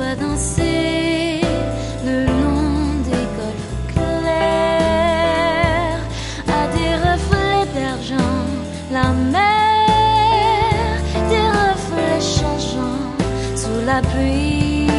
va danser le long des golfes clairs à des reflets d'argent, la mer, des reflets changeants sous la pluie.